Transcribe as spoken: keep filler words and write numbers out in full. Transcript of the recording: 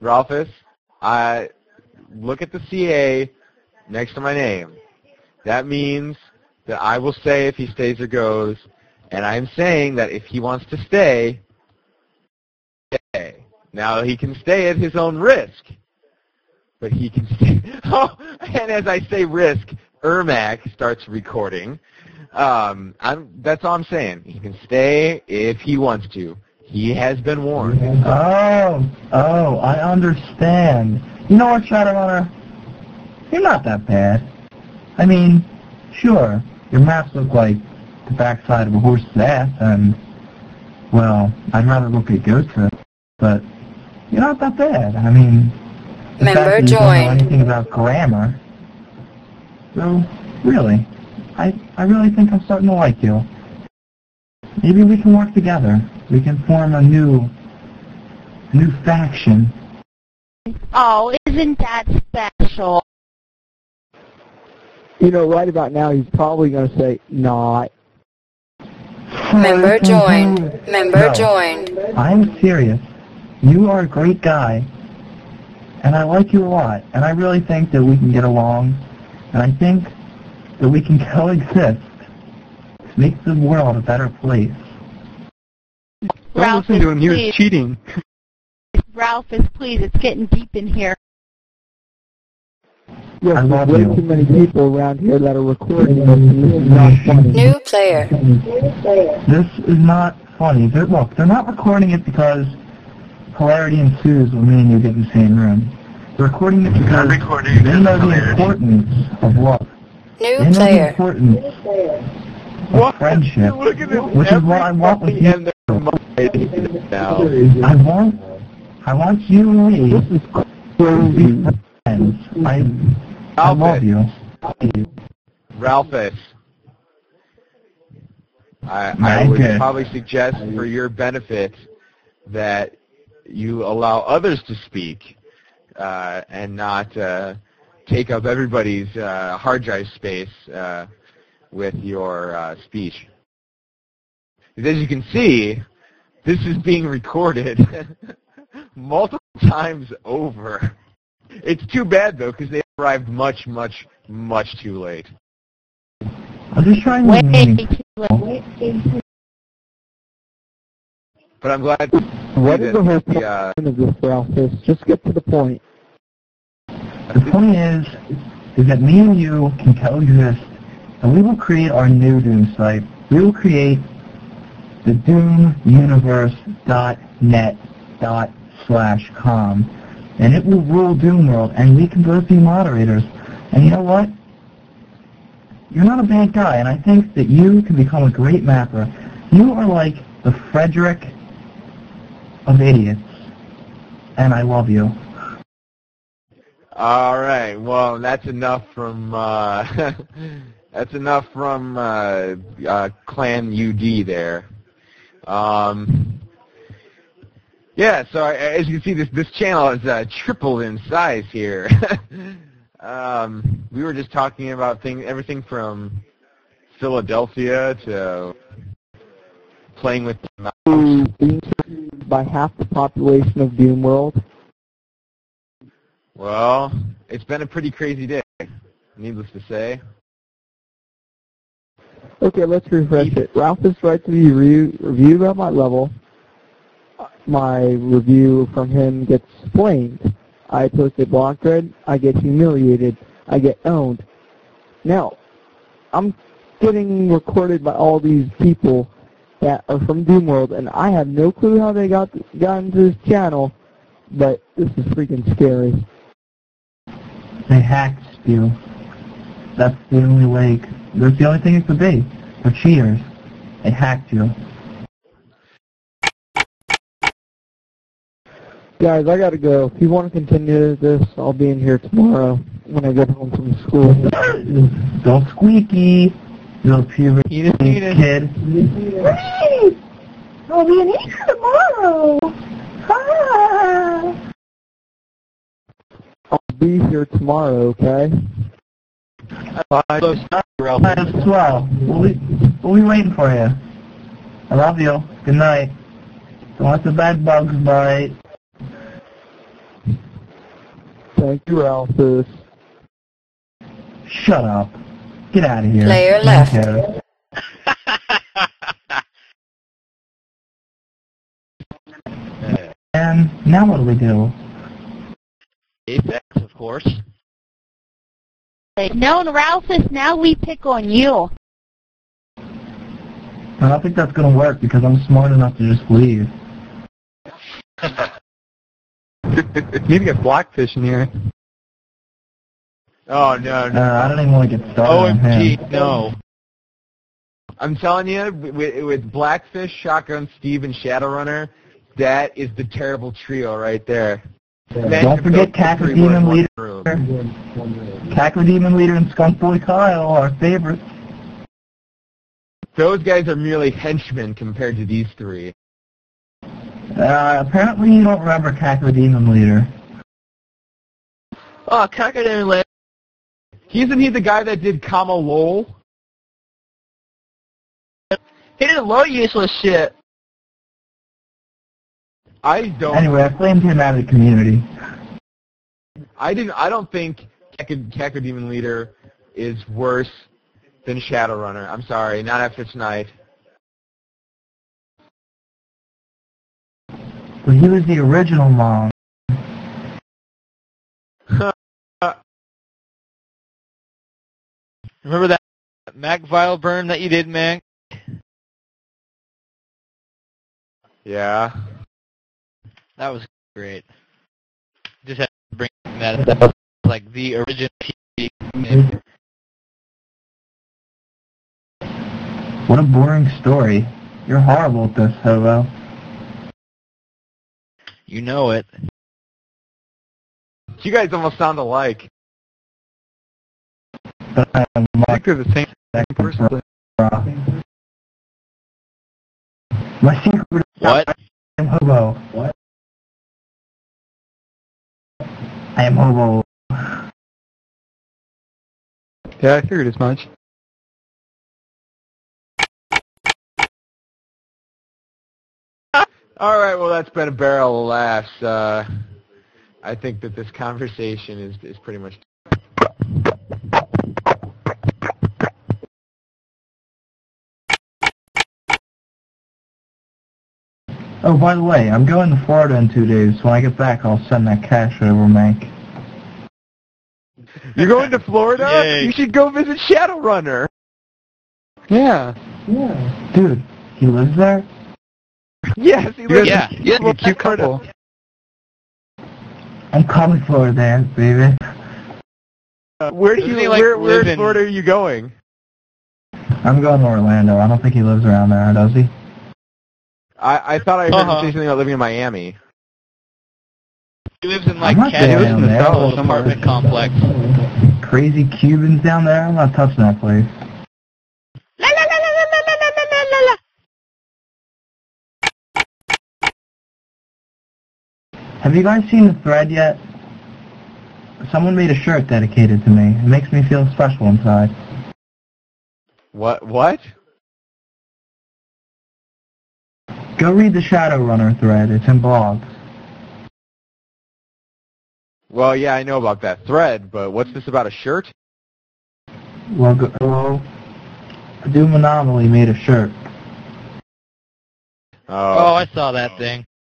Ralphus, I look at the C A next to my name. That means that I will say if he stays or goes, and I'm saying that if he wants to stay, stay. Now, he can stay at his own risk, but he can stay. Oh, and as I say risk, Ermac starts recording. Um, I'm, that's all I'm saying. He can stay if he wants to. He has been warned. Oh, oh, I understand. You know what, Shadowrunner? You're not that bad. I mean, sure, your maps look like the backside of a horse's ass, and, well, I'd rather look at Ghost Trip, but you're not that bad. I mean, the Member fact that you don't know joined. anything about grammar. So, really, I, I really think I'm starting to like you. Maybe we can work together. We can form a new, new faction. Oh, isn't that special? You know, right about now, he's probably going to say, not. Member joined. Member No. joined. I'm serious. You are a great guy, and I like you a lot, and I really think that we can get along, and I think that we can coexist to make the world a better place. Ralphus, listen to him. He was please. cheating. Ralphus, please, it's getting deep in here. Yes, I love there's way you. too many people around here that are recording this, and this is not funny. New player. This is not funny. They're, look, they're not recording it because hilarity ensues when me and you get in the same room. They're recording it because recording they know the importance of love. New They know the player. importance of friendship, Look at this. which is what I want with you. And they're mind now. I want, I want you and me to be friends. I, I love you. Ralphus, I, I would Okay. probably suggest for your benefit that you allow others to speak uh, and not uh, take up everybody's uh, hard drive space uh, with your uh, speech. Because as you can see, this is being recorded multiple times over. It's too bad, though, because they arrived much, much, much too late. I'm just trying to Way be meaningful. too late. But I'm glad to What see is the whole that the, uh, point of this, Ralphus? Just get to the point. The point is, is that me and you can coexist, and we will create our new Doom site. We will create the doom universe dot net dot slash com, and it will rule Doom World, and we can both be moderators. And you know what? You're not a bad guy, and I think that you can become a great mapper. You are like the Frederick of idiots, and I love you. All right. Well, that's enough from uh, that's enough from uh, uh, Clan U D there. Um, yeah. So I- as you can see, this this channel is uh, tripled in size here. um, we were just talking about things, everything from Philadelphia to playing with the mouse. Being surrounded by half the population of Doom World. Well, it's been a pretty crazy day, needless to say. Okay, let's refresh it. Ralphus writes a review, review about my level. My review from him gets flamed. I post a block thread. I get humiliated. I get owned. Now, I'm getting recorded by all these people that are from Doom World, and I have no clue how they got got into this channel, but this is freaking scary. They hacked you. That's the only way. That's the only thing it could be. They're cheaters. They hacked you. Guys, I gotta go. If you want to continue this, I'll be in here tomorrow when I get home from school. Don't squeaky, little puberty Eat it, eat it. kid. Hey! I'll be in here tomorrow. Ah! I'll be here tomorrow, okay? That's twelve. We'll be, we'll be waiting for you. I love you. Good night. Don't let the bed bugs bite. Thank you, Ralphus. Shut up. Get out of here. Player Who left. cares? And now what do we do? Apex, of course. No, Ralphus, now we pick on you. I don't think that's going to work because I'm smart enough to just leave. You need to get Blackfish in here. Oh, no, no. Uh, I don't even want to get started O on M G, him. no. I'm telling you, with, with Blackfish, Shotgun Steve, and Shadowrunner, that is the terrible trio right there. Man, Don't you forget built the three Cacodemon in one Leader. room. Cacodemon Leader and Skunk Boy Kyle, our favorites. Those guys are merely henchmen compared to these three. Uh, apparently you don't remember Cacodemon Leader. Oh, Cacodemon Leader. Isn't he the guy that did Kama Lol? He did a lot of useless shit. I don't. Anyway, I flamed him out of the community. I didn't. I don't think Cacodemon Leader is worse than Shadowrunner. I'm sorry, not after tonight. But he was the original mom. Remember that Mac Vile burn that you did, Mac? Yeah. That was great. Just had to bring that up. Like the original T V. What a boring story. You're horrible at this, Hobo. You know it. You guys almost sound alike. But I am I Mark. think they're the same person. My secret is What? I am Hobo. What? I am Hobo. Yeah, I figured as much. All right. Well, that's been a barrel of laughs. Uh, I think that this conversation is is pretty much. Oh, by the way, I'm going to Florida in two days. When I get back, I'll send that cash over, Mank. You're going to Florida? Yay. You should go visit Shadowrunner. Yeah. Yeah. Dude, he lives there? Yes, he You lives Yeah, in yeah, You're a cute couple. I'm coming Florida, baby. Uh, where do you Doesn't he, like, where where live in in- Florida are you going? I'm going to Orlando. I don't think he lives around there, does he? I I thought I heard Uh-huh. him say something about living in Miami. He lives in like I'm not Cat going lives down in the there. South apartment complex. Crazy Cubans down there? I'm not touching that place. La la la la la la la la la la. Have you guys seen the thread yet? Someone made a shirt dedicated to me. It makes me feel special inside. What what? Go read the Shadowrunner thread. It's in blogs. Well, yeah, I know about that thread, but what's this about a shirt? Well, go, well Doom Anomaly made a shirt. Oh, I saw that thing.